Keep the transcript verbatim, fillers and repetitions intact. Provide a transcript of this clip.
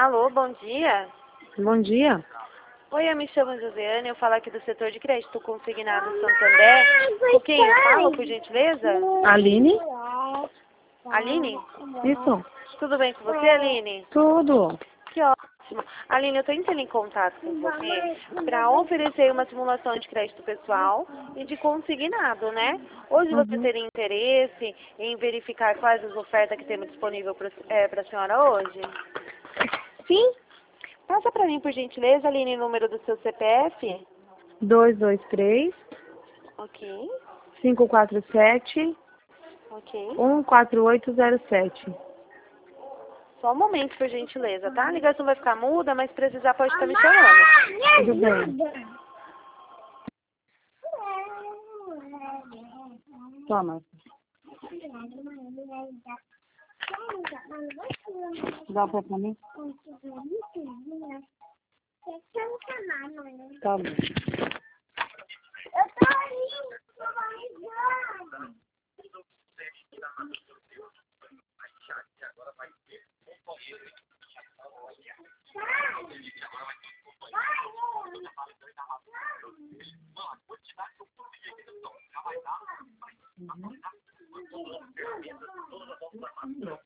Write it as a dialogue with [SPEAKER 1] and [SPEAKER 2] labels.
[SPEAKER 1] Alô, bom dia.
[SPEAKER 2] Bom dia.
[SPEAKER 1] Oi, eu me chamo Josiane, eu falo aqui do setor de crédito consignado Santander. Com quem eu falo, por gentileza?
[SPEAKER 2] Aline?
[SPEAKER 1] Aline?
[SPEAKER 2] Isso.
[SPEAKER 1] Tudo bem com você, Aline?
[SPEAKER 2] Tudo.
[SPEAKER 1] Que ótimo. Aline, eu estou entrando em contato com você para oferecer uma simulação de crédito pessoal e de consignado, né? Hoje você
[SPEAKER 2] Uhum.
[SPEAKER 1] teria interesse em verificar quais as ofertas que temos disponível para é, a senhora hoje?
[SPEAKER 2] Sim.
[SPEAKER 1] Passa para mim, por gentileza, Aline, o número do seu C P F.
[SPEAKER 2] dois dois três,
[SPEAKER 1] Ok,
[SPEAKER 2] cinco quatro sete,
[SPEAKER 1] ok.
[SPEAKER 2] um quatro oito zero sete.
[SPEAKER 1] Só um momento, por gentileza, tá? A ligação vai ficar muda, mas precisar pode estar me chamando.
[SPEAKER 2] Tudo bem. Toma. Dá pra pra mim? Tá bom. Uhum.